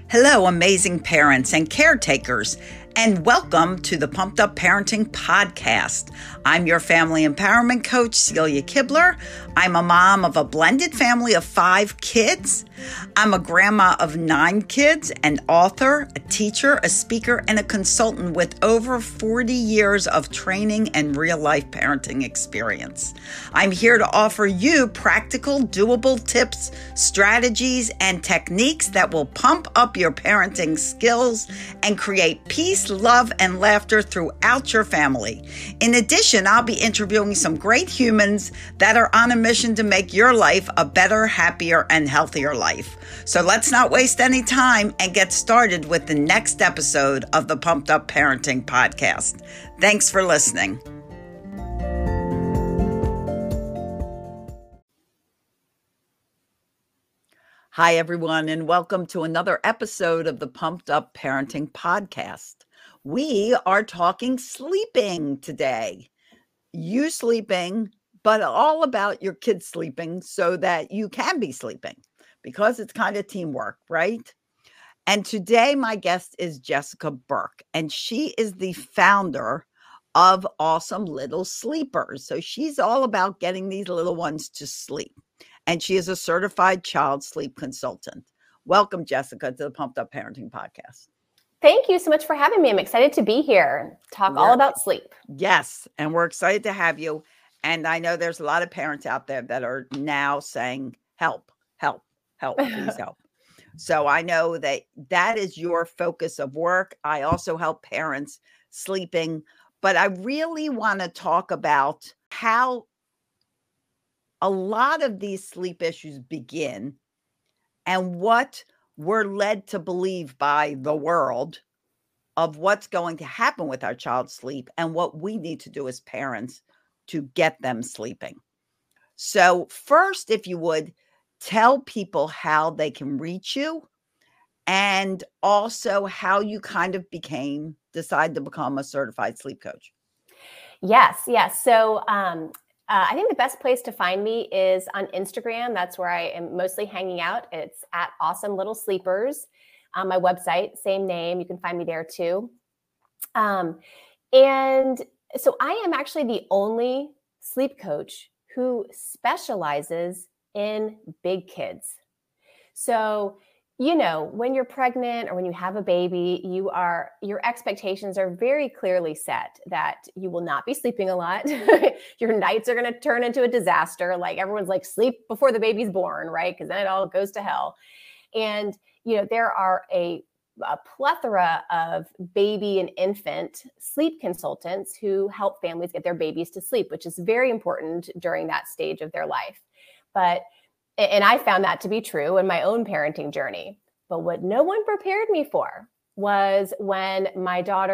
Hello, amazing parents and caretakers, and welcome to the Pumped Up Parenting Podcast. I'm your family empowerment coach, Celia Kibler. I'm a mom of a blended family of 5 kids. I'm a grandma of 9 kids, an author, a teacher, a speaker, and a consultant with over 40 years of training and real-life parenting experience. I'm here to offer you practical, doable tips, strategies, and techniques that will pump up your parenting skills and create peace, love, and laughter throughout your family. In addition, I'll be interviewing some great humans that are on a mission to make your life a better, happier, and healthier life. So let's not waste any time and get started with the next episode of the Pumped Up Parenting Podcast. Thanks for listening. Hi, everyone, and welcome to another episode of the Pumped Up Parenting Podcast. We are talking sleeping today. You sleeping, but all about your kids sleeping so that you can be sleeping, because it's kind of teamwork, right? And today my guest is Jessica Burke, and she is the founder of Awesome Little Sleepers. So she's all about getting these little ones to sleep. And she is a certified child sleep consultant. Welcome, Jessica, to the Pumped Up Parenting Podcast. Thank you so much for having me. I'm excited to be here, talk all about sleep. Yes, and we're excited to have you. And I know there's a lot of parents out there that are now saying, help, help, help, please help. So I know that that is your focus of work. I also help parents sleeping, but I really want to talk about how a lot of these sleep issues begin and what we're led to believe by the world of what's going to happen with our child's sleep and what we need to do as parents to get them sleeping. So first, if you would, tell people how they can reach you and also how you kind of decided to become a certified sleep coach. Yes. So I think the best place to find me is on Instagram. That's where I am mostly hanging out. It's at Awesome Little Sleepers. My website, same name. You can find me there too. And so I am actually the only sleep coach who specializes in big kids. So, when you're pregnant or when you have a baby, your expectations are very clearly set that you will not be sleeping a lot. Your nights are going to turn into a disaster. Like everyone's like, sleep before the baby's born, right? Because then it all goes to hell. And, there are a plethora of baby and infant sleep consultants who help families get their babies to sleep, which is very important during that stage of their life. And I found that to be true in my own parenting journey. But what no one prepared me for was when one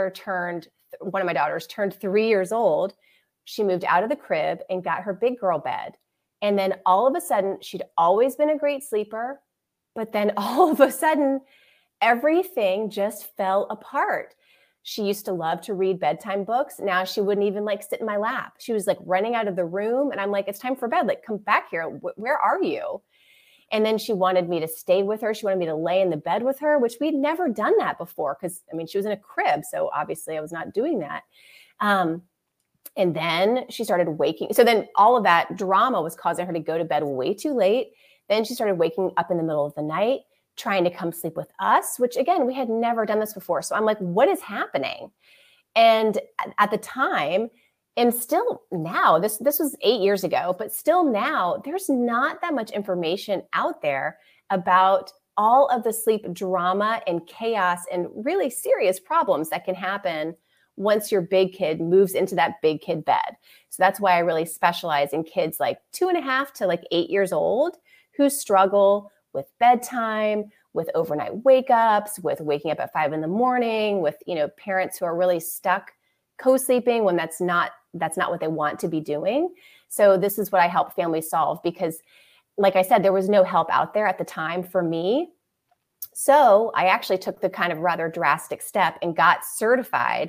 of my daughters turned 3 years old, she moved out of the crib and got her big girl bed. And then all of a sudden, she'd always been a great sleeper. But then all of a sudden, everything just fell apart. She used to love to read bedtime books. Now she wouldn't even sit in my lap. She was running out of the room. And I'm like, it's time for bed. Come back here. Where are you? And then she wanted me to stay with her. She wanted me to lay in the bed with her, which we'd never done that before. Because she was in a crib. So obviously I was not doing that. And then she started waking. So then all of that drama was causing her to go to bed way too late. Then she started waking up in the middle of the night, trying to come sleep with us, which again, we had never done this before. So I'm like, what is happening? And at the time, and still now, this was 8 years ago, but still now, there's not that much information out there about all of the sleep drama and chaos and really serious problems that can happen once your big kid moves into that big kid bed. So that's why I really specialize in kids 2.5 to 8 years old who struggle with bedtime, with overnight wake-ups, with waking up at 5 a.m, with, parents who are really stuck co-sleeping when that's not what they want to be doing. So this is what I help families solve because, like I said, there was no help out there at the time for me. So I actually took the kind of rather drastic step and got certified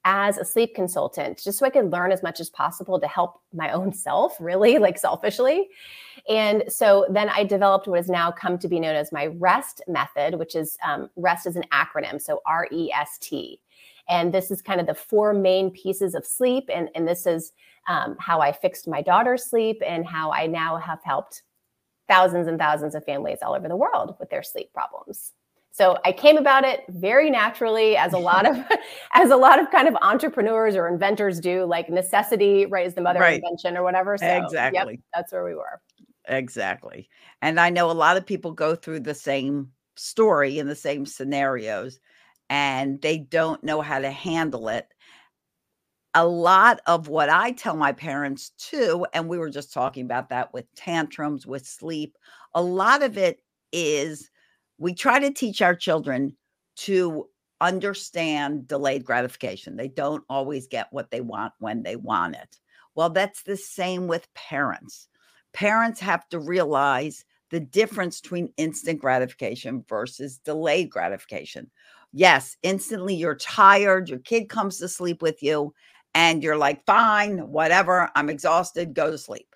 as a sleep consultant, just so I could learn as much as possible to help my own self, really, like selfishly. And so then I developed what has now come to be known as my REST method, which is REST is an acronym. So REST. And this is kind of the 4 main pieces of sleep. And this is how I fixed my daughter's sleep and how I now have helped thousands and thousands of families all over the world with their sleep problems. So I came about it very naturally, as a lot of kind of entrepreneurs or inventors do. Like necessity, right, is the mother of invention or whatever. So exactly. Yep, that's where we were. Exactly. And I know a lot of people go through the same story in the same scenarios, and they don't know how to handle it. A lot of what I tell my parents too, and we were just talking about that with tantrums, with sleep, a lot of it is we try to teach our children to understand delayed gratification. They don't always get what they want when they want it. Well, that's the same with parents. Parents have to realize the difference between instant gratification versus delayed gratification. Yes, instantly you're tired, your kid comes to sleep with you, and you're like, fine, whatever, I'm exhausted, go to sleep.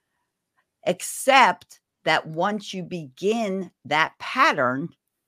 Except that once you begin that pattern,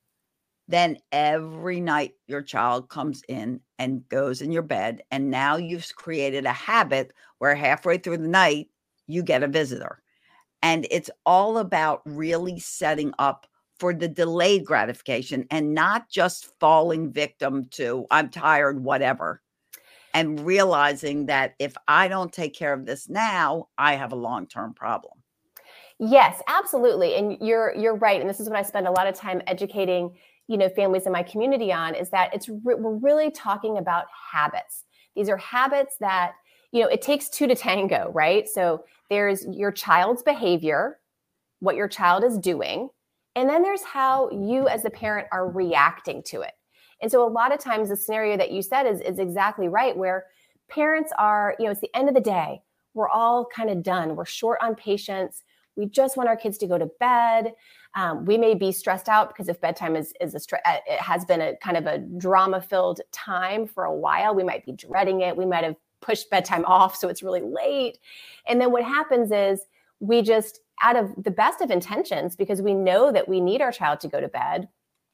then every night your child comes in and goes in your bed, and now you've created a habit where halfway through the night, you get a visitor. And it's all about really setting up for the delayed gratification and not just falling victim to, I'm tired, whatever, and realizing that if I don't take care of this now, I have a long-term problem. Yes, absolutely. And you're right. And this is what I spend a lot of time educating, families in my community on, is that we're really talking about habits. These are habits that, it takes 2 to tango, right? So there's your child's behavior, what your child is doing, and then there's how you as the parent are reacting to it. And so a lot of times the scenario that you said is exactly right, where parents are, it's the end of the day. We're all kind of done. We're short on patience. We just want our kids to go to bed. We may be stressed out because if bedtime it has been a kind of a drama-filled time for a while. We might be dreading it. We might have pushed bedtime off, so it's really late. And then what happens is we just, out of the best of intentions, because we know that we need our child to go to bed,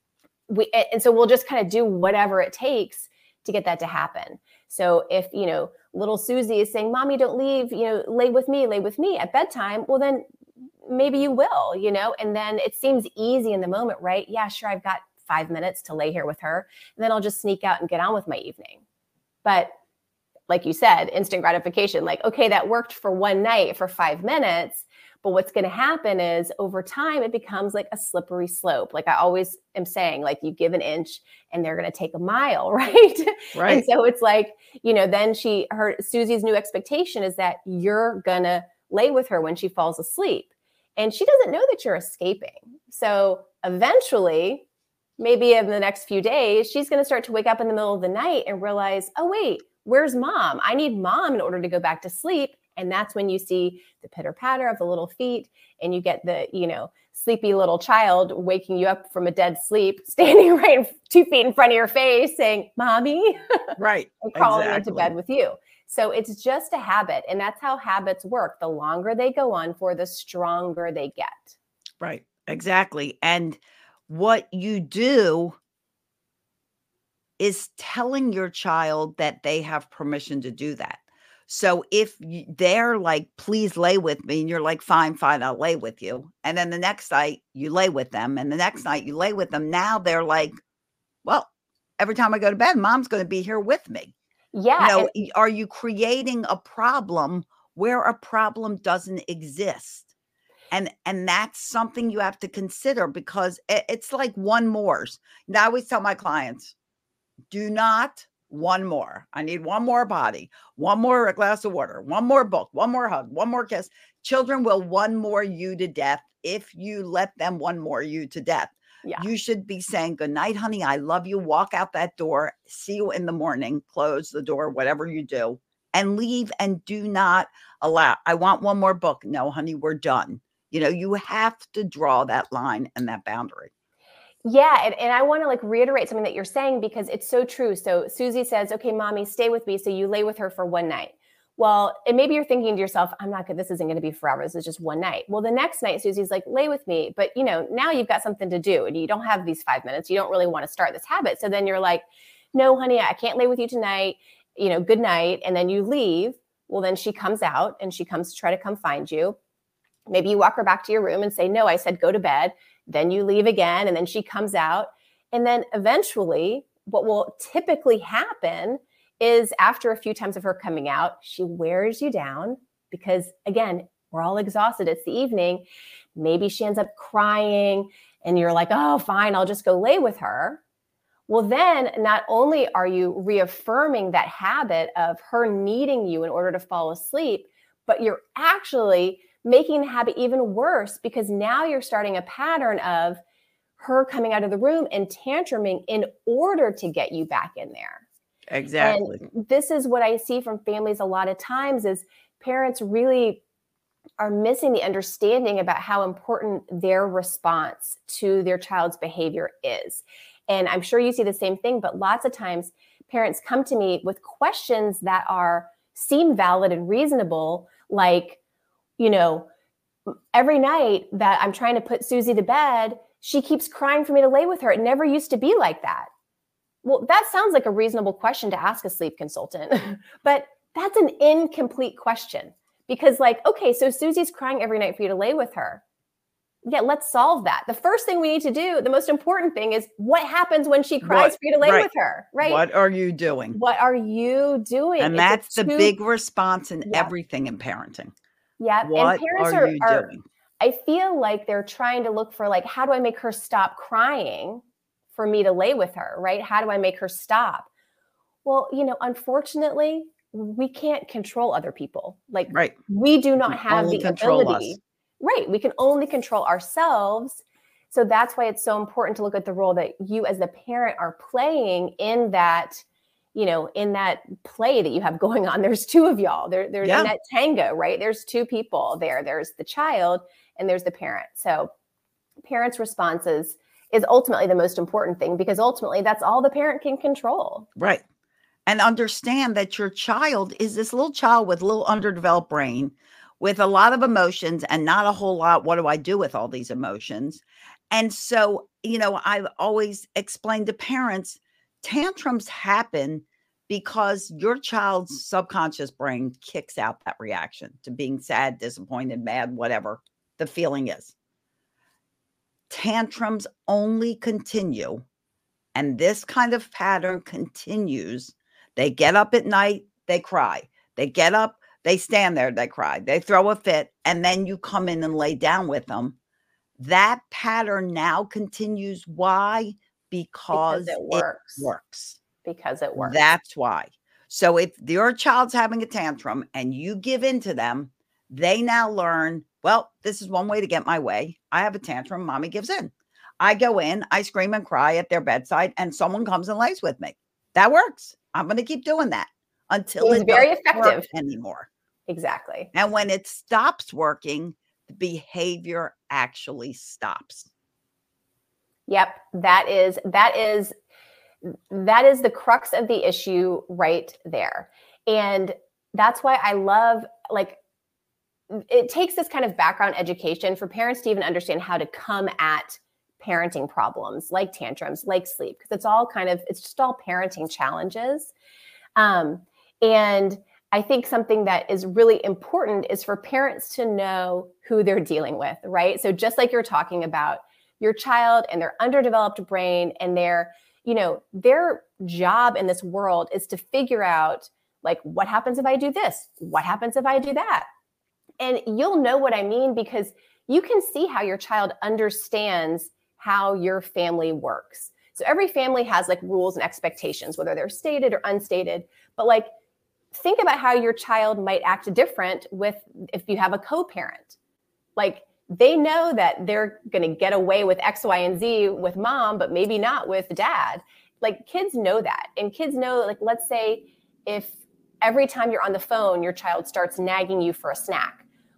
and so we'll just kind of do whatever it takes to get that to happen. So if, little Susie is saying, Mommy, don't leave, lay with me at bedtime, well, then maybe you will, and then it seems easy in the moment, right? Yeah, sure. I've got 5 minutes to lay here with her, and then I'll just sneak out and get on with my evening. But like you said, instant gratification, like, okay, that worked for one night for 5 minutes. But what's going to happen is over time, it becomes like a slippery slope. Like I always am saying, like you give an inch and they're going to take a mile, right? Right. And so it's like, then Susie's new expectation is that you're going to lay with her when she falls asleep. And she doesn't know that you're escaping. So eventually, maybe in the next few days, she's going to start to wake up in the middle of the night and realize, oh, wait, where's mom? I need mom in order to go back to sleep. And that's when you see the pitter patter of the little feet and you get the, sleepy little child waking you up from a dead sleep, standing right 2 feet in front of your face saying, Mommy, right, and crawling into bed with you. So it's just a habit. And that's how habits work. The longer they go on for, the stronger they get. Right, exactly. And what you do is telling your child that they have permission to do that. So if they're like, please lay with me, and you're like, fine, I'll lay with you. And then the next night you lay with them, and the next night you lay with them. Now they're like, well, every time I go to bed, mom's going to be here with me. Yeah. Are you creating a problem where a problem doesn't exist? And that's something you have to consider, because it's like one mores. Now I always tell my clients, do not one more. I need one more body, one more glass of water, one more book, one more hug, one more kiss. Children will one more you to death if you let them one more you to death. Yeah. You should be saying, good night, honey. I love you. Walk out that door. See you in the morning. Close the door, whatever you do, and leave, and do not allow, I want one more book. No, honey, we're done. You have to draw that line and that boundary. Yeah. And I want to like reiterate something that you're saying because it's so true. So Susie says, okay, mommy, stay with me. So you lay with her for one night. Well, and maybe you're thinking to yourself, I'm not good. This isn't going to be forever. This is just one night. Well, the next night, Susie's like, lay with me. But now you've got something to do and you don't have these 5 minutes. You don't really want to start this habit. So then you're like, no, honey, I can't lay with you tonight. Good night. And then you leave. Well, then she comes out and she comes to try to come find you. Maybe you walk her back to your room and say, no, I said, go to bed. Then you leave again. And then she comes out. And then eventually what will typically happen is after a few times of her coming out, she wears you down because again, we're all exhausted. It's the evening. Maybe she ends up crying and you're like, oh, fine, I'll just go lay with her. Well, then not only are you reaffirming that habit of her needing you in order to fall asleep, but you're actually making the habit even worse because now you're starting a pattern of her coming out of the room and tantruming in order to get you back in there. Exactly. And this is what I see from families a lot of times is parents really are missing the understanding about how important their response to their child's behavior is. And I'm sure you see the same thing, but lots of times parents come to me with questions that seem valid and reasonable, like, every night that I'm trying to put Susie to bed, she keeps crying for me to lay with her. It never used to be like that. Well, that sounds like a reasonable question to ask a sleep consultant, but that's an incomplete question because okay, so Susie's crying every night for you to lay with her. Yeah, let's solve that. The first thing we need to do, the most important thing is what happens when she cries for you to lay with her, right? What are you doing? What are you doing? And that's the big response in everything in parenting. Yeah. What and parents are you doing? I feel like they're trying to look for how do I make her stop crying for me to lay with her, right? How do I make her stop? Well, unfortunately, we can't control other people. Right. We do not have the ability. Us. Right. We can only control ourselves. So that's why it's so important to look at the role that you as the parent are playing in that, in that play that you have going on. There's two of y'all. There's in that tango, right? There's two people there. There's the child and there's the parent. So parents' responses is ultimately the most important thing because ultimately that's all the parent can control. Right. And understand that your child is this little child with a little underdeveloped brain with a lot of emotions and not a whole lot. What do I do with all these emotions? And so, I've always explained to parents, tantrums happen because your child's subconscious brain kicks out that reaction to being sad, disappointed, mad, whatever the feeling is. Tantrums only continue, and this kind of pattern continues. They get up at night, they cry. They get up, they stand there, they cry. They throw a fit, and then you come in and lay down with them. That pattern now continues. Why? Because it works. Because it works. That's why. So if your child's having a tantrum and you give in to them, they now learn, well, this is one way to get my way. I have a tantrum. Mommy gives in. I go in, I scream and cry at their bedside, and someone comes and lays with me. That works. I'm going to keep doing that until it's very effective anymore. Exactly. And when it stops working, the behavior actually stops. Yep. That is the crux of the issue right there. And that's why I love, it takes this kind of background education for parents to even understand how to come at parenting problems like tantrums, like sleep, because it's just all parenting challenges. And I think something that is really important is for parents to know who they're dealing with, right? So just like you're talking about your child and their underdeveloped brain and their job in this world is to figure out what happens if I do this? What happens if I do that? And you'll know what I mean because you can see how your child understands how your family works. So every family has rules and expectations, whether they're stated or unstated, but think about how your child might act different if you have a co-parent. They know that they're going to get away with X, Y, and Z with mom, but maybe not with dad. Kids know that. And kids know, let's say if every time you're on the phone, your child starts nagging you for a snack.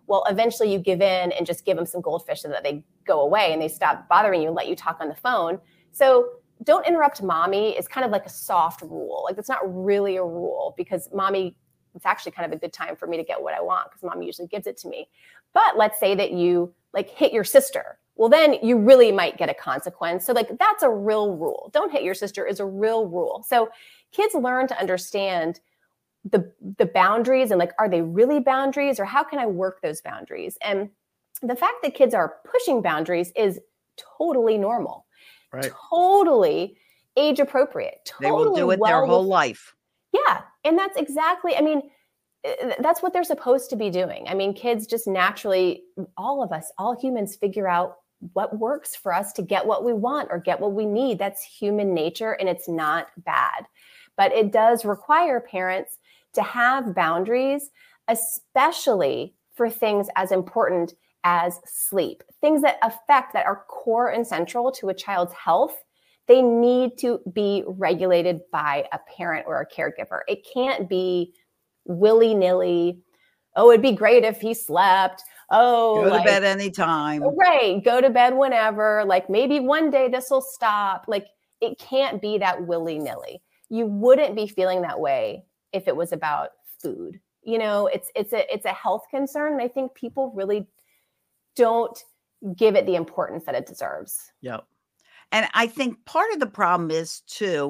Well, eventually you give in and just give them some goldfish so that they go away and they stop bothering you and let you talk on the phone. So don't interrupt mommy is kind of like a soft rule. Like, it's not really a rule, because mommy, it's actually kind of a good time for me to get what I want, because mommy usually gives it to me. But let's say that you like hit your sister. Well, then you really might get a consequence. So like, that's a real rule. Don't hit your sister is a real rule. So kids learn to understand the boundaries, and like, are they really boundaries, or how can I work those boundaries? And the fact that kids are pushing boundaries is totally normal. Right. Totally age appropriate. Totally, they will do it their whole life. Yeah. And that's exactly, I mean, that's what they're supposed to be doing. I mean, kids just naturally, all of us, all humans, figure out what works for us to get what we want or get what we need. That's human nature, and it's not bad. But it does require parents to have boundaries, especially for things as important as sleep, things that are core and central to a child's health. They need to be regulated by a parent or a caregiver. It can't be willy-nilly. Oh, it'd be great if he slept. Oh, go to bed anytime. Right. Go to bed whenever. Like, maybe one day this will stop. Like, it can't be that willy-nilly. You wouldn't be feeling that way if it was about food. You know, it's a health concern. And I think people really don't give it the importance that it deserves. Yep. And I think part of the problem is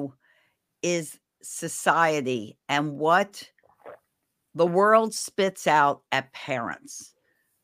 society and what the world spits out at parents.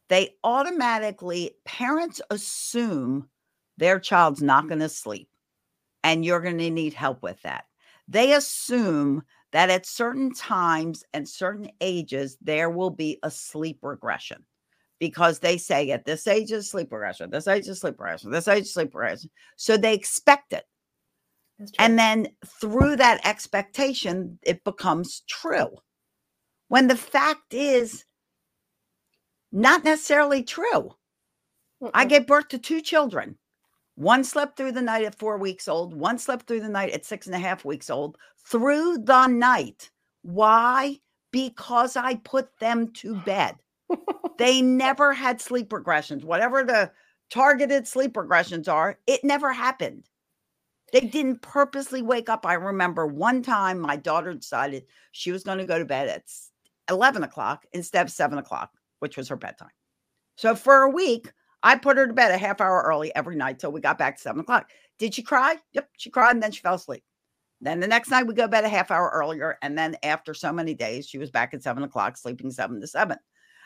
Parents assume their child's not going to sleep and you're going to need help with that. They assume that at certain times and certain ages, there will be a sleep regression, because they say at this age is sleep regression, this age is sleep regression, this age is sleep regression. So they expect it. And then through that expectation, it becomes true. When the fact is not necessarily true. I gave birth to 2 children. One slept through the night at 4 weeks old. One slept through the night at 6.5 weeks old. Through the night. Why? Because I put them to bed. They never had sleep regressions. Whatever the targeted sleep regressions are, it never happened. They didn't purposely wake up. I remember one time my daughter decided she was going to go to bed at 11 o'clock instead of 7 o'clock, which was her bedtime. So for a week, I put her to bed a half hour early every night till we got back to 7 o'clock. Did she cry? Yep, she cried, and then she fell asleep. Then the next night we go to bed a half hour earlier. And then after so many days, she was back at 7 o'clock, sleeping 7 to 7.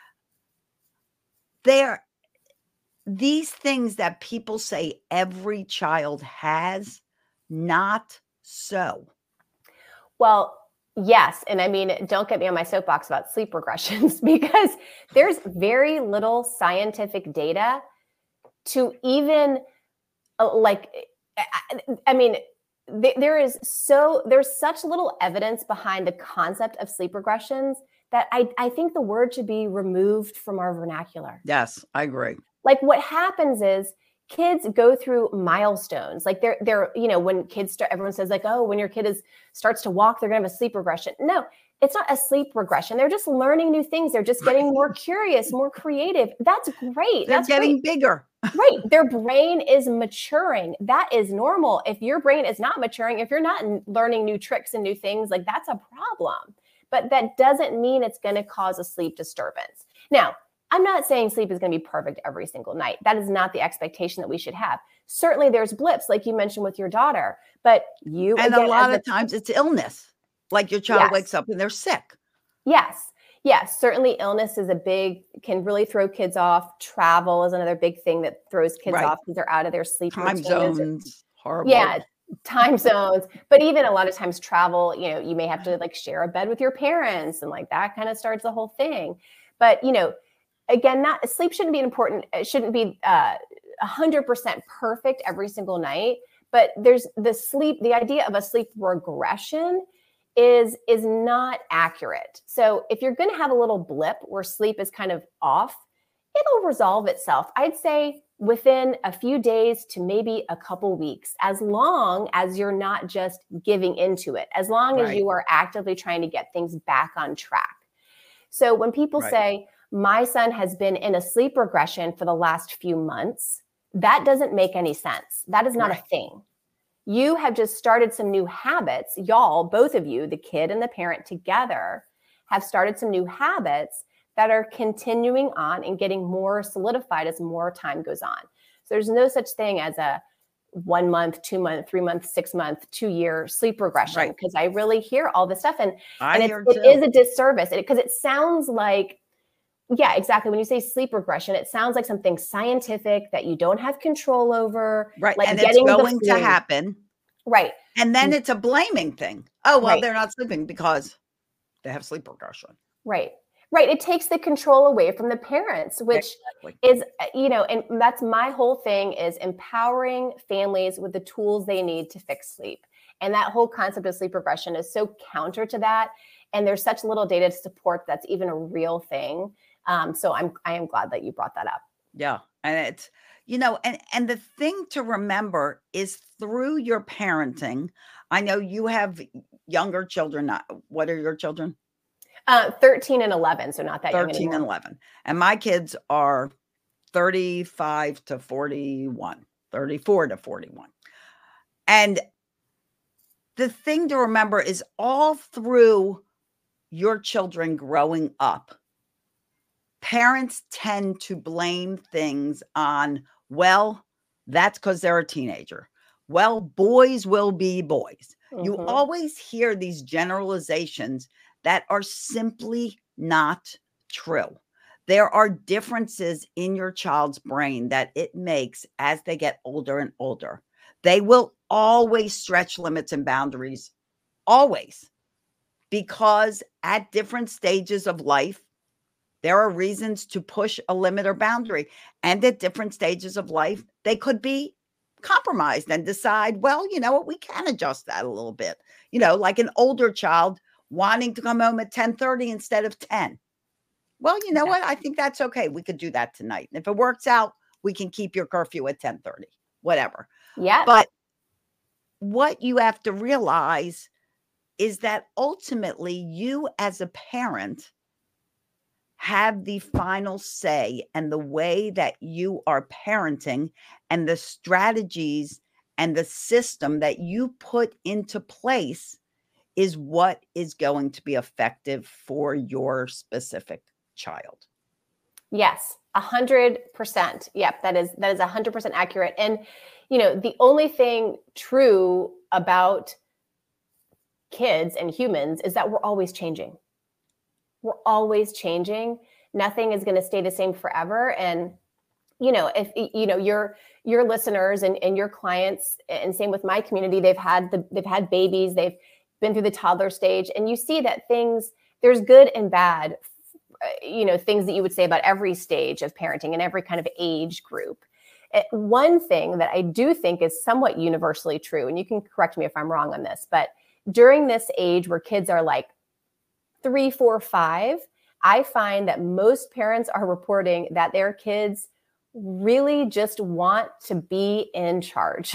These things that people say every child has, not so. Well, yes. And I mean, don't get me on my soapbox about sleep regressions, because there's very little scientific data to even there's such little evidence behind the concept of sleep regressions that I think the word should be removed from our vernacular. Yes, I agree. Like, what happens is kids go through milestones. Like they're when kids start, everyone says like, oh, when your kid starts to walk, they're gonna have a sleep regression. No, it's not a sleep regression. They're just learning new things. They're just getting more curious, more creative. That's great. They're getting bigger. Right. Their brain is maturing. That is normal. If your brain is not maturing, if you're not learning new tricks and new things, like, that's a problem. But that doesn't mean it's going to cause a sleep disturbance. Now, I'm not saying sleep is going to be perfect every single night. That is not the expectation that we should have. Certainly there's blips, like you mentioned with your daughter, but a lot of times it's illness. Like your child wakes up and they're sick. Yes. Yes. Certainly illness can really throw kids off. Travel is another big thing that throws kids off, because they're out of their sleep routine. Time zones. Horrible. Yeah. Time zones. But even a lot of times travel, you may have to like share a bed with your parents, and like that kind of starts the whole thing. But, again, sleep shouldn't be important. It shouldn't be 100% perfect every single night. But there's the idea of a sleep regression is not accurate. So if you're going to have a little blip where sleep is kind of off, it'll resolve itself. I'd say within a few days to maybe a couple weeks, as long as you're not just giving into it, as long as you are actively trying to get things back on track. So when people say, My son has been in a sleep regression for the last few months. That doesn't make any sense. That is not a thing. You have just started some new habits. Y'all, both of you, the kid and the parent together, have started some new habits that are continuing on and getting more solidified as more time goes on. So there's no such thing as a 1 month, 2 month, 3 month, 6 month, 2-year sleep regression, because I really hear all this stuff. And it is a disservice because it sounds like, yeah, exactly. When you say sleep regression, it sounds like something scientific that you don't have control over. Right. Like and it's going to happen. Right. And then it's a blaming thing. Oh, well, they're not sleeping because they have sleep regression. Right. Right. It takes the control away from the parents, which is, and that's my whole thing, is empowering families with the tools they need to fix sleep. And that whole concept of sleep regression is so counter to that. And there's such little data to support that's even a real thing. So I am glad that you brought that up. Yeah. And it's, and the thing to remember is through your parenting, I know you have younger children. What are your children? 13 and 11. So not that young anymore. 13 and 11. And my kids are 35 to 41, 34 to 41. And the thing to remember is all through your children growing up, parents tend to blame things on, well, that's because they're a teenager. Well, boys will be boys. Mm-hmm. You always hear these generalizations that are simply not true. There are differences in your child's brain that it makes as they get older and older. They will always stretch limits and boundaries, always, because at different stages of life, there are reasons to push a limit or boundary. And at different stages of life, they could be compromised and decide, well, you know what, we can adjust that a little bit. Like an older child wanting to come home at 10:30 instead of 10. Well, you know what? I think that's okay. We could do that tonight. And if it works out, we can keep your curfew at 10:30, whatever. Yeah. But what you have to realize is that ultimately you as a parent have the final say, and the way that you are parenting and the strategies and the system that you put into place is what is going to be effective for your specific child. Yes, 100%. Yep, that is 100% accurate. And, the only thing true about kids and humans is that we're always changing. We're always changing. Nothing is going to stay the same forever. And, if, your listeners and your clients, and same with my community, they've had babies, they've been through the toddler stage, and you see that there's good and bad, things that you would say about every stage of parenting and every kind of age group. One thing that I do think is somewhat universally true, and you can correct me if I'm wrong on this, but during this age where kids are like 3, 4, 5, I find that most parents are reporting that their kids really just want to be in charge.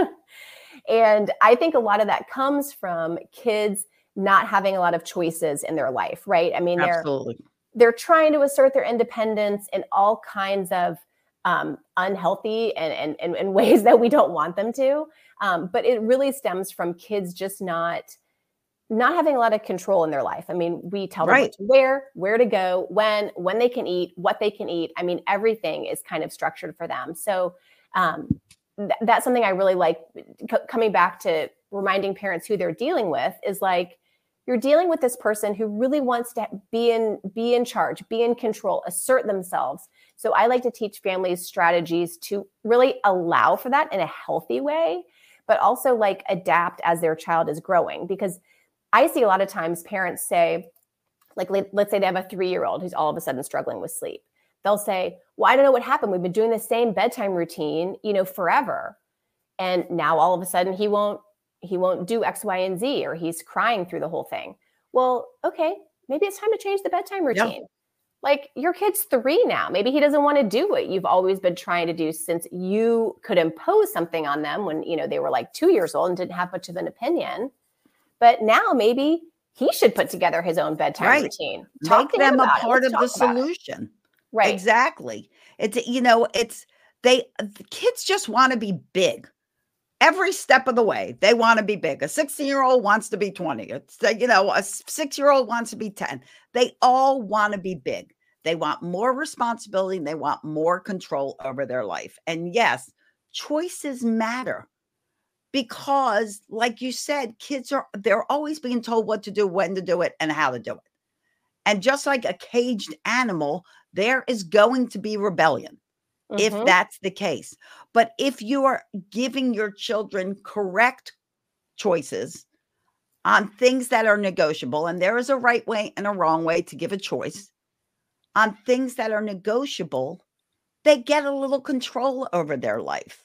And I think a lot of that comes from kids not having a lot of choices in their life, right? I mean, they're trying to assert their independence in all kinds of unhealthy and ways that we don't want them to. But it really stems from kids just not having a lot of control in their life. I mean, we tell them what to wear, where to go, when they can eat, what they can eat. I mean, everything is kind of structured for them. So that's something I really like. Coming back to reminding parents who they're dealing with is like, you're dealing with this person who really wants to be in charge, be in control, assert themselves. So I like to teach families strategies to really allow for that in a healthy way, but also like adapt as their child is growing. Because I see a lot of times parents say, like, let's say they have a 3-year-old who's all of a sudden struggling with sleep. They'll say, well, I don't know what happened. We've been doing the same bedtime routine, forever. And now all of a sudden he won't do X, Y, and Z, or he's crying through the whole thing. Well, okay, maybe it's time to change the bedtime routine. Yeah. Like, your kid's 3 now. Maybe he doesn't want to do what you've always been trying to do, since you could impose something on them when, they were like 2 years old and didn't have much of an opinion. But now maybe he should put together his own bedtime Right. routine. Make Talk to him them a about it. part Let's of the talk about it. solution. Right. Exactly. The kids just want to be big. Every step of the way, they want to be big. A 16-year-old wants to be 20. A 6-year-old wants to be 10. They all want to be big. They want more responsibility. And they want more control over their life. And yes, choices matter because, like you said, they're always being told what to do, when to do it, and how to do it. And just like a caged animal, there is going to be rebellion. If that's the case. But if you are giving your children correct choices on things that are negotiable, and there is a right way and a wrong way to give a choice, on things that are negotiable, they get a little control over their life.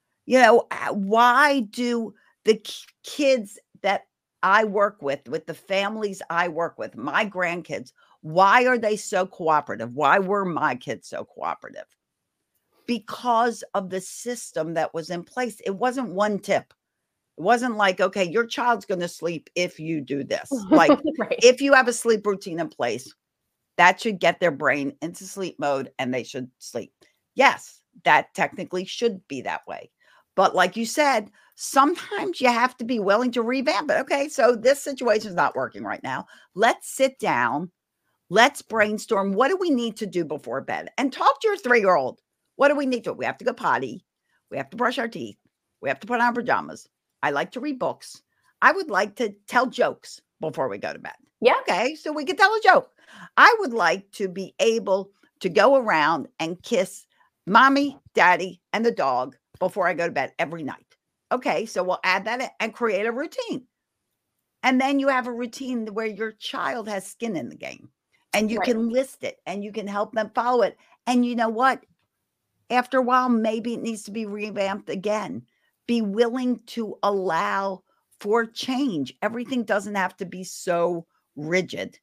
Why do the kids that I work with the families I work with, my grandkids, why are they so cooperative? Why were my kids so cooperative? Because of the system that was in place. It wasn't one tip. It wasn't like, okay, your child's going to sleep if you do this. Like Right. if you have a sleep routine in place, that should get their brain into sleep mode and they should sleep. Yes, that technically should be that way. But like you said, sometimes you have to be willing to revamp it. Okay, so this situation is not working right now. Let's sit down. Let's brainstorm. What do we need to do before bed? And talk to your 3-year-old. What do we need to do? We have to go potty. We have to brush our teeth. We have to put on pajamas. I like to read books. I would like to tell jokes before we go to bed. Yeah. Okay, so we can tell a joke. I would like to be able to go around and kiss mommy, daddy, and the dog before I go to bed every night. Okay, so we'll add that in and create a routine. And then you have a routine where your child has skin in the game and you can list it and you can help them follow it. And you know what? After a while, maybe it needs to be revamped again. Be willing to allow for change. Everything doesn't have to be so rigid.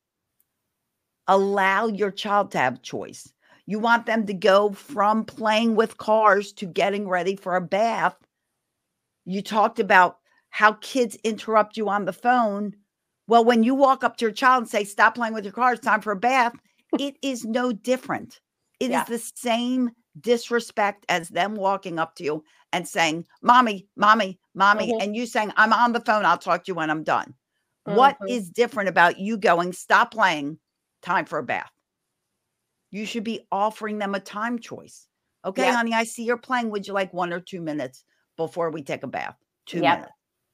Allow your child to have choice. You want them to go from playing with cars to getting ready for a bath. You talked about how kids interrupt you on the phone. Well, when you walk up to your child and say, stop playing with your car, it's time for a bath, it is no different. It is the same disrespect as them walking up to you and saying, mommy, mommy, mommy, and you saying, I'm on the phone. I'll talk to you when I'm done. What is different about you going, stop playing, time for a bath? You should be offering them a time choice. Okay, honey, I see you're playing. Would you like 1 or 2 minutes before we take a bath? 2 minutes.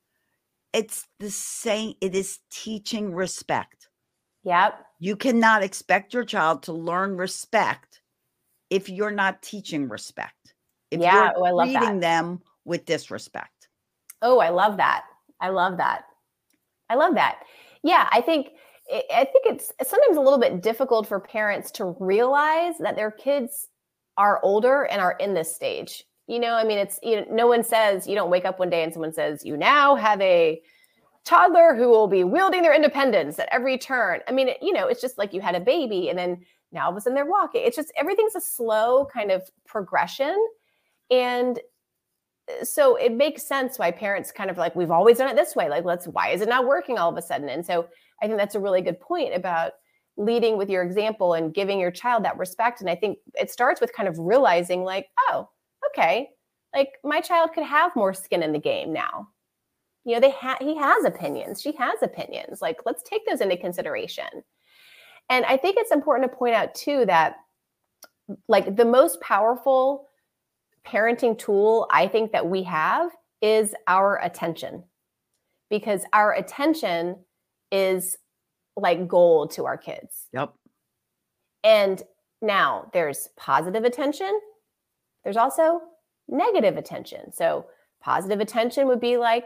It's the same. It is teaching respect. Yep. You cannot expect your child to learn respect if you're not teaching respect. If you're treating them with disrespect. Oh, I love that. I love that. I love that. Yeah, I think it's sometimes a little bit difficult for parents to realize that their kids are older and are in this stage. I mean, it's, no one says, you don't wake up one day and someone says, you now have a toddler who will be wielding their independence at every turn. I mean, it's just like you had a baby and then now all of a sudden they're walking. It's just, everything's a slow kind of progression. And so it makes sense why parents kind of like, we've always done it this way. Like, why is it not working all of a sudden? And so I think that's a really good point about leading with your example and giving your child that respect. And I think it starts with kind of realizing like, oh, okay, like my child could have more skin in the game now. He has opinions. She has opinions. Like, let's take those into consideration. And I think it's important to point out too that like the most powerful parenting tool I think that we have is our attention, because our attention is like gold to our kids. Yep. And now there's positive attention. There's also negative attention. So positive attention would be like,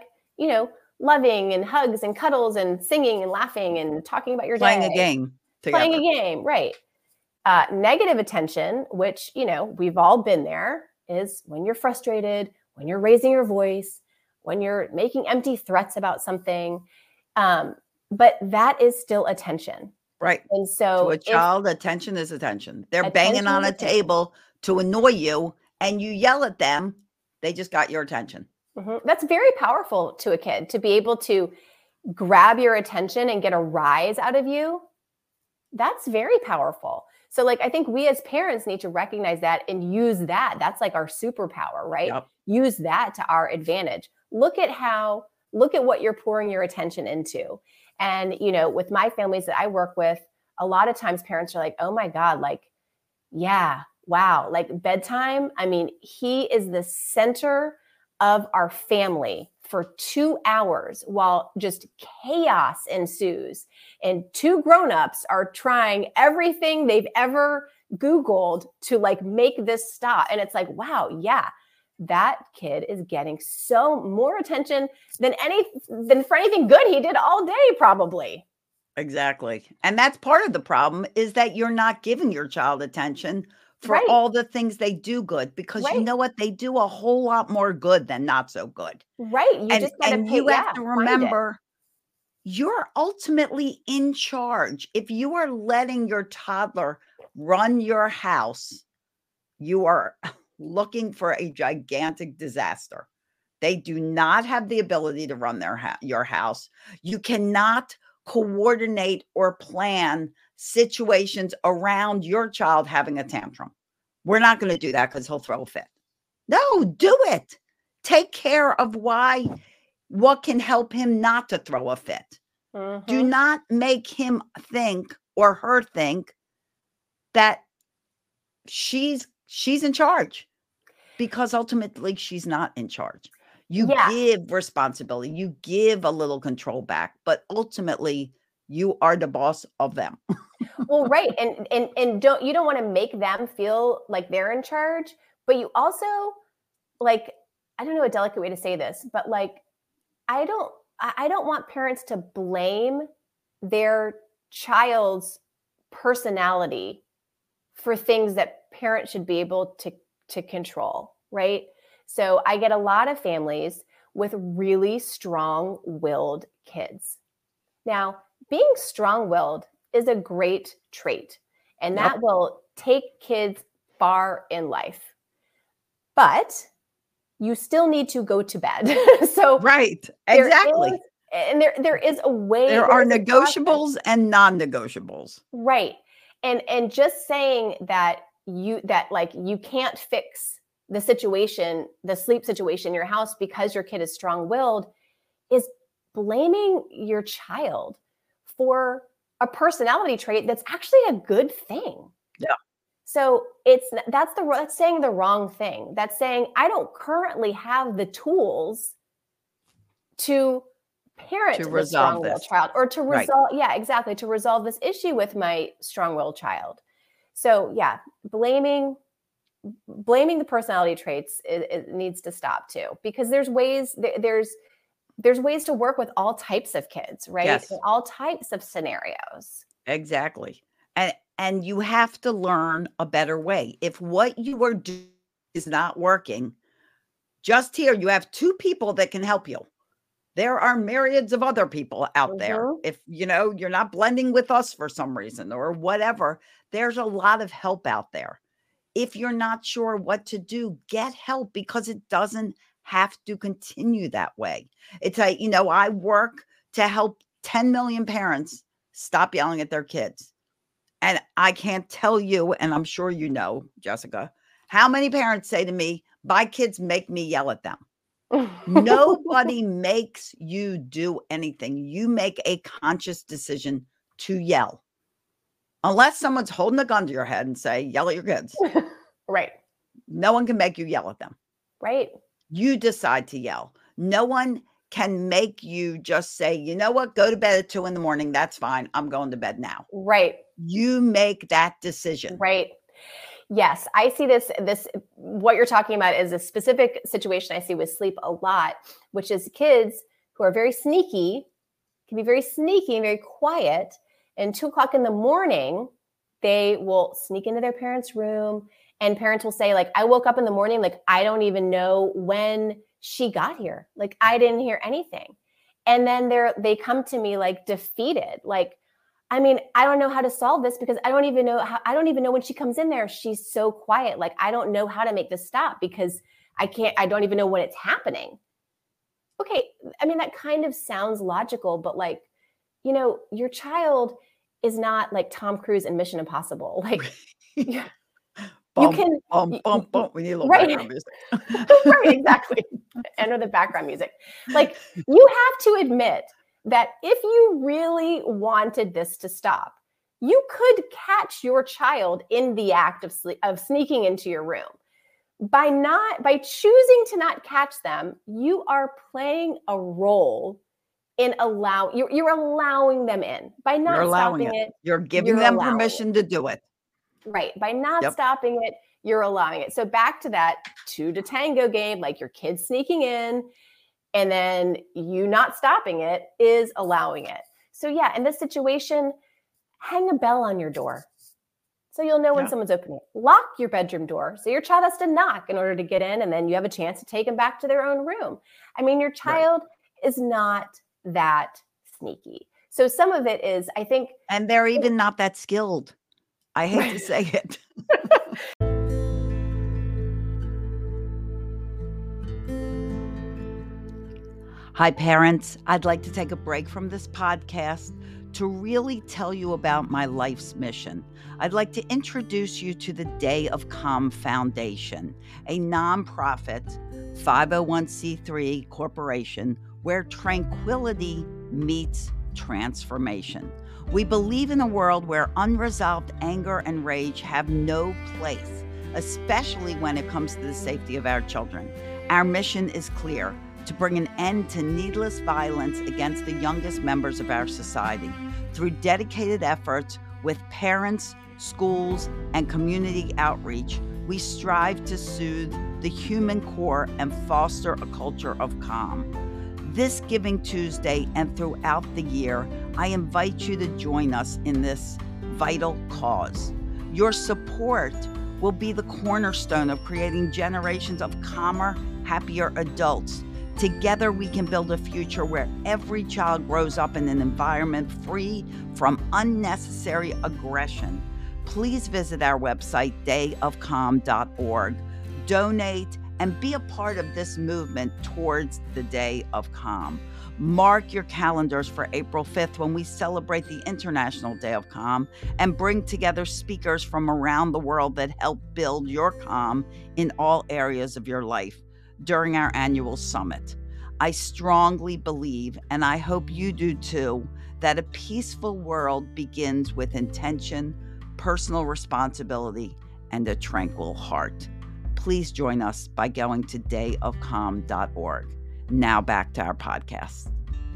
loving and hugs and cuddles and singing and laughing and talking about your day. Playing a game together. Playing a game, right. Negative attention, which, we've all been there, is when you're frustrated, when you're raising your voice, when you're making empty threats about something. But that is still attention. Right. And so to a child, attention is attention. They're banging on a table to annoy you and you yell at them. They just got your attention. That's very powerful to a kid to be able to grab your attention and get a rise out of you, that's very powerful. So like, I think we as parents need to recognize that and use that. That's like our superpower, right? Yep. Use that to our advantage. Look at what you're pouring your attention into. And, you know, with my families that I work with, a lot of times parents are like, oh my God, like, yeah, wow. Like bedtime. I mean, he is the center of our family for 2 hours while just chaos ensues. And two grownups are trying everything they've ever Googled to like make this stop. And it's like, wow, yeah, that kid is getting so more attention than for anything good he did all day, probably. Exactly. And that's part of the problem, is that you're not giving your child attention for Right. all the things they do good, because you Right. know what? They do a whole lot more good than not so good. Right. You just got to And pay. you have Yeah. to Find it. remember, you're ultimately in charge. If you are letting your toddler run your house, you are looking for a gigantic disaster. They do not have the ability to run your house. You cannot coordinate or plan situations around your child having a tantrum. We're not going to do that because he'll throw a fit. No, do it. Take care of what can help him not to throw a fit. Mm-hmm. Do not make him think or her think that she's in charge, because ultimately she's not in charge. You give responsibility, you give a little control back, but ultimately you are the boss of them. Well, right. And you don't want to make them feel like they're in charge, but you also, like, I don't know a delicate way to say this, but like, I don't want parents to blame their child's personality for things that parents should be able to control, right? So I get a lot of families with really strong-willed kids. Now, being strong-willed is a great trait, and that will take kids far in life. But you still need to go to bed. So right, exactly. There is a way. There are negotiables and non-negotiables. Right. And just saying that you can't fix the situation, the sleep situation in your house because your kid is strong-willed, is blaming your child for a personality trait that's actually a good thing. Yeah. So that's saying the wrong thing. That's saying I don't currently have the tools to parent the strong-willed child, or to resolve, to resolve this issue with my strong-willed child. So yeah, blaming the personality traits, it needs to stop too, because there's ways to work with all types of kids, right? Yes. In all types of scenarios. Exactly. And you have to learn a better way. If what you are doing is not working, just here, you have two people that can help you. There are myriads of other people out there. If you're not blending with us for some reason or whatever, there's a lot of help out there. If you're not sure what to do, get help, because it doesn't have to continue that way. It's I work to help 10 million parents stop yelling at their kids. And I can't tell you, and I'm sure you know, Jessica, how many parents say to me, my kids make me yell at them. Nobody makes you do anything. You make a conscious decision to yell. Unless someone's holding a gun to your head and say, yell at your kids. Right. No one can make you yell at them. Right. You decide to yell. No one can make you just say, you know what, go to bed at 2 a.m. That's fine. I'm going to bed now. Right. You make that decision. Right. Yes. I see this, what you're talking about is a specific situation I see with sleep a lot, which is kids who are very sneaky, can be very sneaky and very quiet. And 2 o'clock in the morning, they will sneak into their parents' room, and parents will say, like, I woke up in the morning, like, I don't even know when she got here. Like, I didn't hear anything. And then they come to me like defeated. Like, I mean, I don't know how to solve this, because I don't even know when she comes in there, she's so quiet. Like, I don't know how to make this stop, because I don't even know when it's happening. okay, I mean, that kind of sounds logical, but like, your child is not like Tom Cruise in Mission Impossible. Like, you, you Bump, can, bump, bump, bump. We need a little right, background music. right, exactly. Enter the background music. Like, you have to admit that if you really wanted this to stop, you could catch your child in the act of sneaking into your room. By choosing to not catch them, you are playing a role in you're allowing them in. By You're not allowing stopping it. it, You're giving you're them allowing it. permission to do it. Right. By not Yep. stopping it, you're allowing it. So back to that 2 to tango game, like your kids sneaking in and then you not stopping it is allowing it. So yeah, in this situation, hang a bell on your door so you'll know when someone's opening it. Lock your bedroom door so your child has to knock in order to get in, and then you have a chance to take them back to their own room. I mean, your child is not that sneaky. So some of it is, I think. And they're even not that skilled. I hate to say it. Hi, parents. I'd like to take a break from this podcast to really tell you about my life's mission. I'd like to introduce you to the Day of Calm Foundation, a nonprofit 501c3 corporation where tranquility meets transformation. We believe in a world where unresolved anger and rage have no place, especially when it comes to the safety of our children. Our mission is clear: to bring an end to needless violence against the youngest members of our society. Through dedicated efforts with parents, schools, and community outreach, we strive to soothe the human core and foster a culture of calm. This Giving Tuesday and throughout the year, I invite you to join us in this vital cause. Your support will be the cornerstone of creating generations of calmer, happier adults. Together, we can build a future where every child grows up in an environment free from unnecessary aggression. Please visit our website, dayofcalm.org, donate, and be a part of this movement towards the Day of Calm. Mark your calendars for April 5th when we celebrate the International Day of Calm and bring together speakers from around the world that help build your calm in all areas of your life during our annual summit. I strongly believe, and I hope you do too, that a peaceful world begins with intention, personal responsibility, and a tranquil heart. Please join us by going to dayofcalm.org. Now back to our podcast.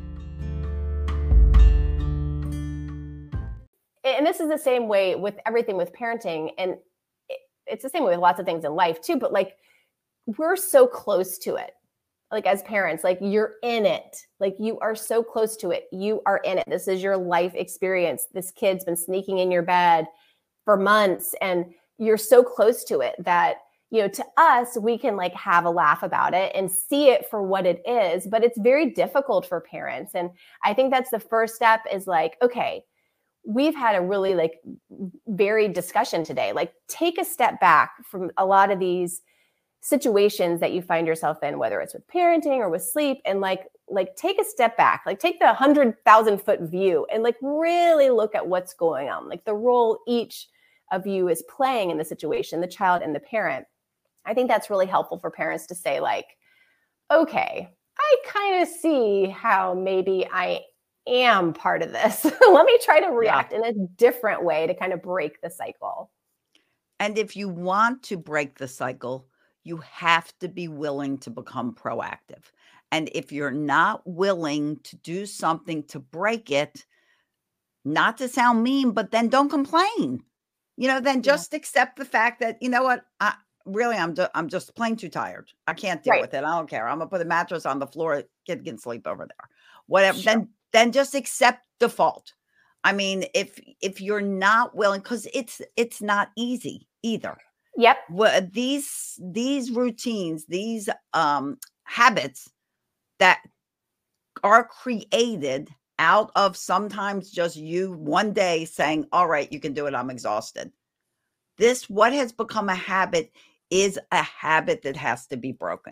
And this is the same way with everything with parenting. And it's the same way with lots of things in life too, but like, we're so close to it. Like as parents, like you're in it, like you are so close to it. You are in it. This is your life experience. This kid's been sneaking in your bed for months and you're so close to it that, to us, we can like have a laugh about it and see it for what it is, but it's very difficult for parents. And I think that's the first step is like, okay, we've had a really like varied discussion today. Like take a step back from a lot of these situations that you find yourself in, whether it's with parenting or with sleep, and like take a step back, like take the 100,000-foot view and like really look at what's going on, like the role each of you is playing in the situation, the child and the parent. I think that's really helpful for parents to say like, okay, I kind of see how maybe I am part of this. Let me try to react in a different way to kind of break the cycle. And if you want to break the cycle, you have to be willing to become proactive. And if you're not willing to do something to break it, not to sound mean, but then don't complain. Then just accept the fact that, you know what, I'm just plain too tired. I can't deal with it. I don't care. I'm gonna put a mattress on the floor. Kid can sleep over there. Whatever. Sure. Then just accept default. I mean, if you're not willing, because it's not easy either. Yep. Well, these routines, these habits that are created out of sometimes just you one day saying, all right, you can do it. I'm exhausted. What has become a habit is a habit that has to be broken.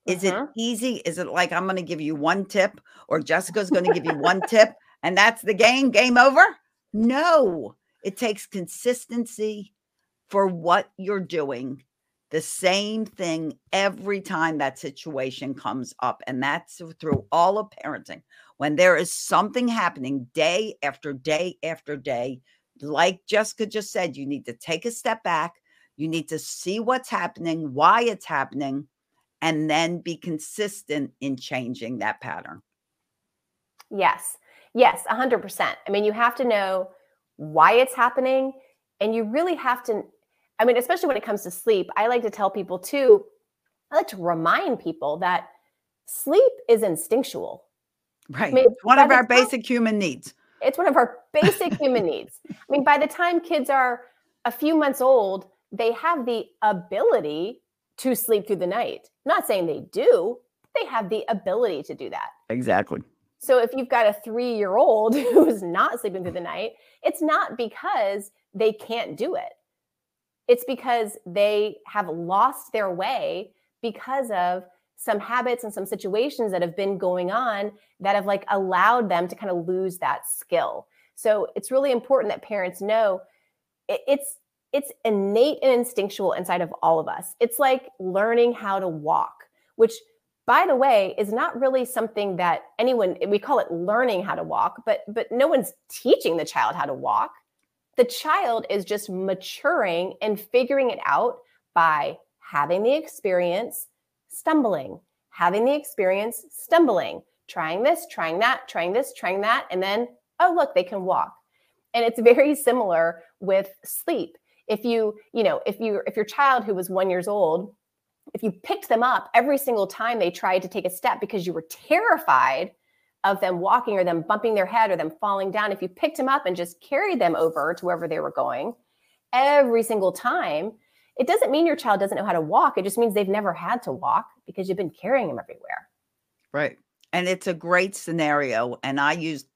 Is it easy? Is it like, I'm going to give you one tip, or Jessica's going to give you one tip and that's the game over? No, it takes consistency for what you're doing. The same thing every time that situation comes up. And that's through all of parenting. When there is something happening day after day after day, like Jessica just said, you need to take a step back. You need to see what's happening, why it's happening, and then be consistent in changing that pattern. Yes. Yes, 100%. I mean, you have to know why it's happening, and you really have to, I mean, especially when it comes to sleep, I like to tell people too, I like to remind people that sleep is instinctual. Right. I mean, it's one of our basic human needs. It's one of our basic human needs. I mean, by the time kids are a few months old, they have the ability to sleep through the night. I'm not saying they do, but they have the ability to do that. Exactly. So if you've got a 3-year-old who's not sleeping through the night, it's not because they can't do it. It's because they have lost their way because of some habits and some situations that have been going on that have like allowed them to kind of lose that skill. So it's really important that parents know it's innate and instinctual inside of all of us. It's like learning how to walk, which, by the way, is not really something that anyone, we call it learning how to walk, but no one's teaching the child how to walk. The child is just maturing and figuring it out by having the experience, stumbling, having the experience, stumbling, trying this, trying that, trying this, trying that, and then, oh, look, they can walk. And it's very similar with sleep. If your child who was 1 year old, if you picked them up every single time they tried to take a step because you were terrified of them walking or them bumping their head or them falling down, if you picked them up and just carried them over to wherever they were going every single time, it doesn't mean your child doesn't know how to walk. It just means they've never had to walk because you've been carrying them everywhere. Right. And it's a great scenario. And I use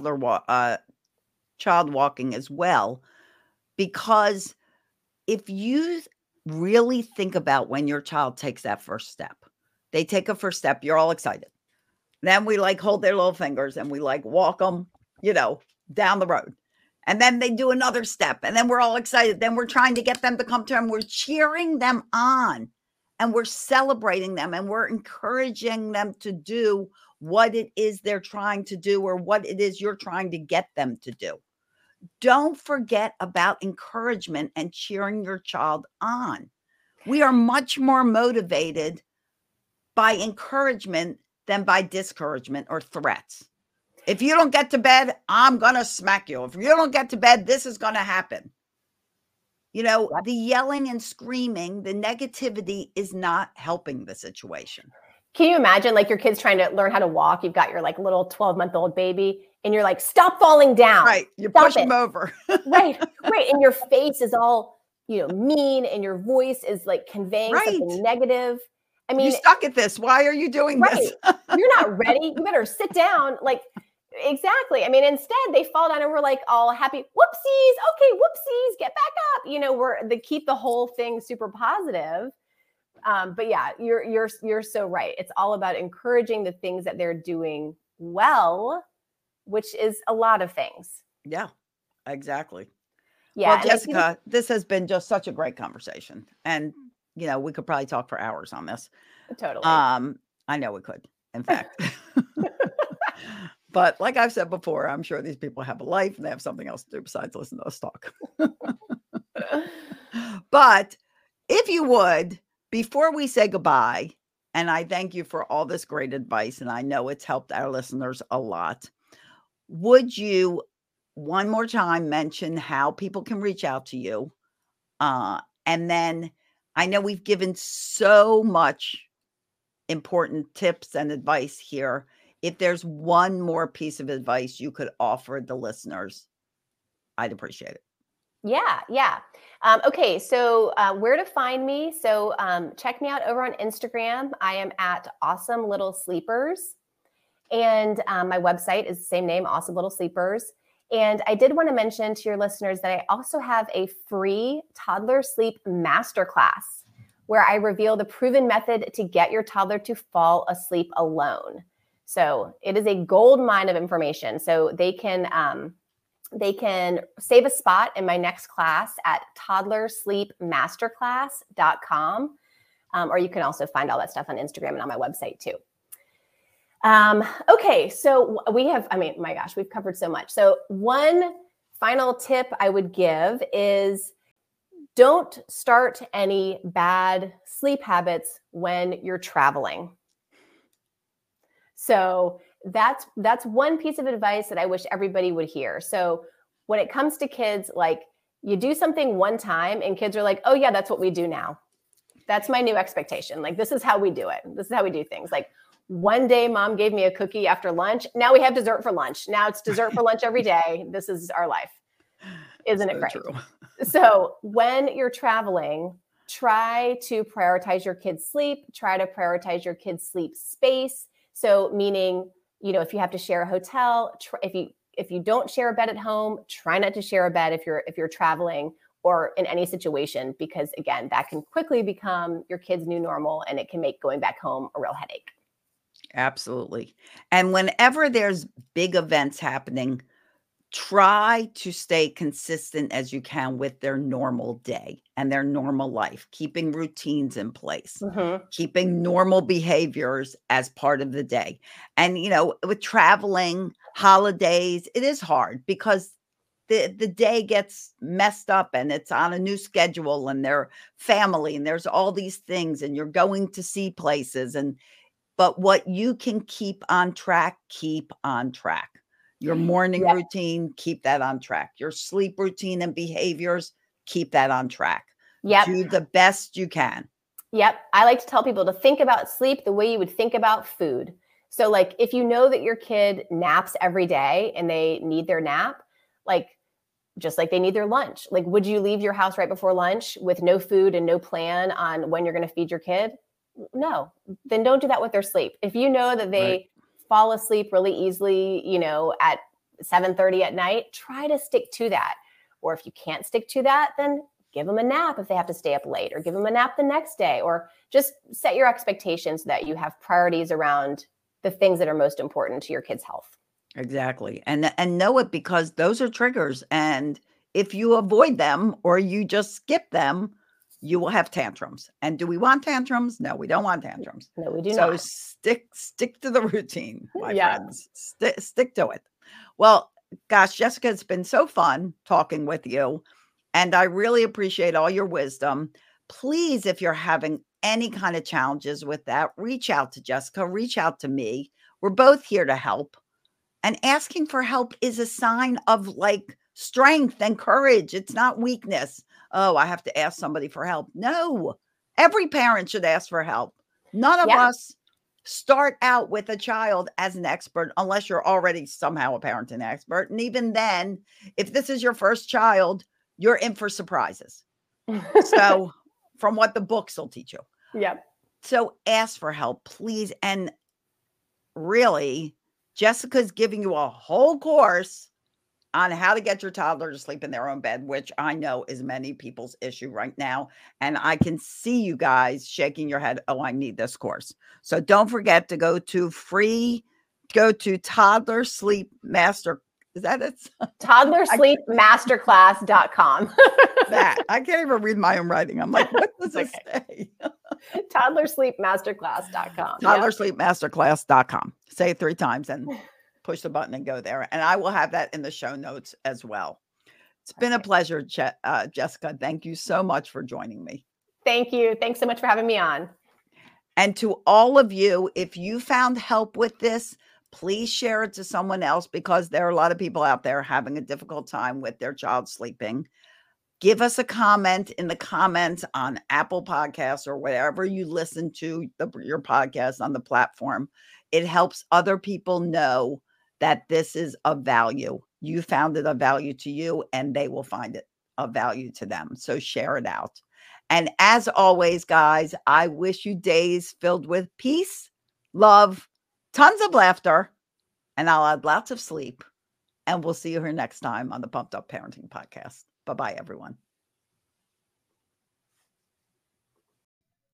child walking as well, because if you really think about when your child takes that first step, they take a first step, you're all excited. Then we like hold their little fingers and we like walk them, down the road. And then they do another step and then we're all excited. Then we're trying to get them to come to them. We're cheering them on and we're celebrating them and we're encouraging them to do what it is they're trying to do or what it is you're trying to get them to do. Don't forget about encouragement and cheering your child on. We are much more motivated by encouragement than by discouragement or threats. If you don't get to bed, I'm going to smack you. If you don't get to bed, this is going to happen. The yelling and screaming, the negativity is not helping the situation. Can you imagine like your kid's trying to learn how to walk? You've got your like little 12-month-old baby and you're like, stop falling down. Right. You push him over. Right. And your face is all, mean and your voice is like conveying something negative. I mean, you suck at this. Why are you doing this? You're not ready. You better sit down. Like, exactly. I mean, instead they fall down and we're like all happy. Whoopsies. Okay. Whoopsies. Get back up. They keep the whole thing super positive. But yeah, you're so right. It's all about encouraging the things that they're doing well, which is a lot of things. Yeah, exactly. Yeah. Well, Jessica, this has been just such a great conversation. And, we could probably talk for hours on this. Totally. I know we could, in fact. But like I've said before, I'm sure these people have a life and they have something else to do besides listen to us talk. But if you would, before we say goodbye, and I thank you for all this great advice, and I know it's helped our listeners a lot, would you one more time mention how people can reach out to you? And then I know we've given so much important tips and advice here. If there's one more piece of advice you could offer the listeners, I'd appreciate it. Yeah. Okay. So where to find me? So check me out over on Instagram. I am at Awesome Little Sleepers. And my website is the same name, Awesome Little Sleepers. And I did want to mention to your listeners that I also have a free toddler sleep masterclass where I reveal the proven method to get your toddler to fall asleep alone. So it is a gold mine of information. So they can save a spot in my next class at toddlersleepmasterclass.com. Or you can also find all that stuff on Instagram and on my website too. Okay, so we have, my gosh, we've covered so much. So one final tip I would give is don't start any bad sleep habits when you're traveling. So that's one piece of advice that I wish everybody would hear. So when it comes to kids, like you do something one time and kids are like, oh yeah, that's what we do now. That's my new expectation. Like, this is how we do it. This is how we do things. Like one day mom gave me a cookie after lunch. Now we have dessert for lunch. Now it's dessert for lunch every day. This is our life. Isn't it great? True. So when you're traveling, try to prioritize your kids' sleep. Try to prioritize your kids' sleep space. So meaning, if you have to share a hotel, if you don't share a bed at home, try not to share a bed if you're traveling or in any situation, because again, that can quickly become your kid's new normal and it can make going back home a real headache. Absolutely. And whenever there's big events happening, try to stay consistent as you can with their normal day and their normal life, keeping routines in place, keeping normal behaviors as part of the day. And, with traveling, holidays, it is hard because the day gets messed up and it's on a new schedule and their family and there's all these things and you're going to see places. But what you can keep on track, keep on track. Your morning routine, keep that on track. Your sleep routine and behaviors, keep that on track. Do the best you can. Yep. I like to tell people to think about sleep the way you would think about food. So like if you know that your kid naps every day and they need their nap, like just like they need their lunch, like would you leave your house right before lunch with no food and no plan on when you're going to feed your kid? No. Then don't do that with their sleep. If you know that they fall asleep really easily, at 7:30 at night, try to stick to that. Or if you can't stick to that, then give them a nap if they have to stay up late, or give them a nap the next day, or just set your expectations so that you have priorities around the things that are most important to your kid's health. Exactly. And know it, because those are triggers. And if you avoid them or you just skip them, you will have tantrums. And do we want tantrums? No, we don't want tantrums. No, we do not. So stick to the routine, my friends. Stick to it. Well, gosh, Jessica, it's been so fun talking with you. And I really appreciate all your wisdom. Please, if you're having any kind of challenges with that, reach out to Jessica, reach out to me. We're both here to help. And asking for help is a sign of like strength and courage. It's not weakness. Oh, I have to ask somebody for help. No, every parent should ask for help. None of us start out with a child as an expert unless you're already somehow a parenting expert. And even then, if this is your first child, you're in for surprises. So from what the books will teach you. Yep. So ask for help, please. And really, Jessica's giving you a whole course on how to get your toddler to sleep in their own bed, which I know is many people's issue right now. And I can see you guys shaking your head. Oh, I need this course. So don't forget to go to Toddler Sleep Master. Is that it? Toddlersleepmasterclass.com. That I can't even read my own writing. I'm like, what does it say? Toddlersleepmasterclass.com. Toddlersleepmasterclass.com. Say it 3 times and push the button and go there. And I will have that in the show notes as well. It's been a pleasure, Jessica. Thank you so much for joining me. Thank you. Thanks so much for having me on. And to all of you, if you found help with this, please share it to someone else, because there are a lot of people out there having a difficult time with their child sleeping. Give us a comment in the comments on Apple Podcasts or wherever you listen to your podcast on the platform. It helps other people know that this is of value. You found it of value to you, and they will find it of value to them. So share it out. And as always, guys, I wish you days filled with peace, love, tons of laughter, and I'll add lots of sleep. And we'll see you here next time on the Pumped Up Parenting Podcast. Bye-bye, everyone.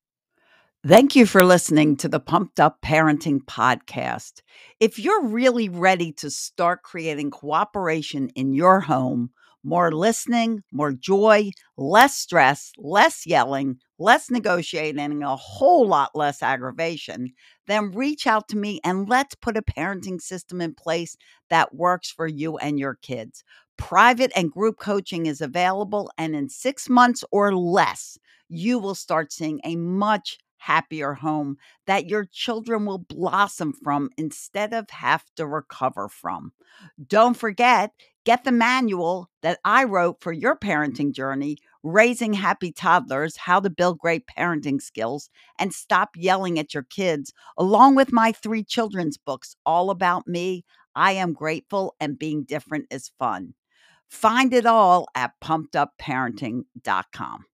Thank you for listening to the Pumped Up Parenting Podcast. If you're really ready to start creating cooperation in your home, more listening, more joy, less stress, less yelling, less negotiating, and a whole lot less aggravation, then reach out to me and let's put a parenting system in place that works for you and your kids. Private and group coaching is available, and in 6 months or less, you will start seeing a much happier home that your children will blossom from instead of have to recover from. Don't forget, get the manual that I wrote for your parenting journey, Raising Happy Toddlers: How to Build Great Parenting Skills and Stop Yelling at Your Kids, along with my 3 children's books, All About Me, I Am Grateful, and Being Different is Fun. Find it all at pumpedupparenting.com.